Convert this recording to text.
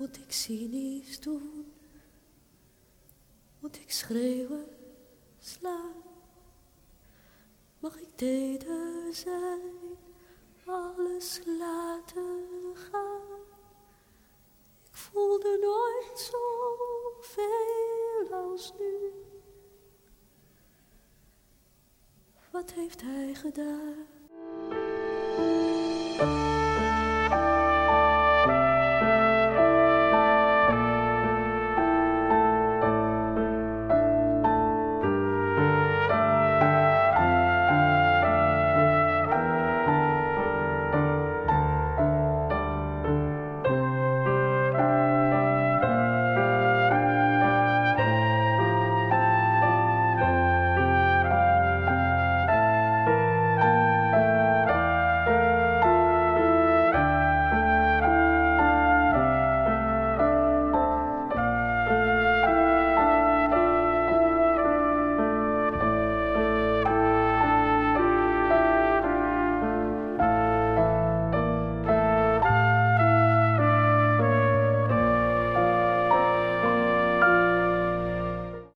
Moet ik cynisch doen? Moet ik schreeuwen, slaan? Mag ik teder zijn, alles laten gaan? Ik voelde nooit zoveel als nu. Wat heeft hij gedaan?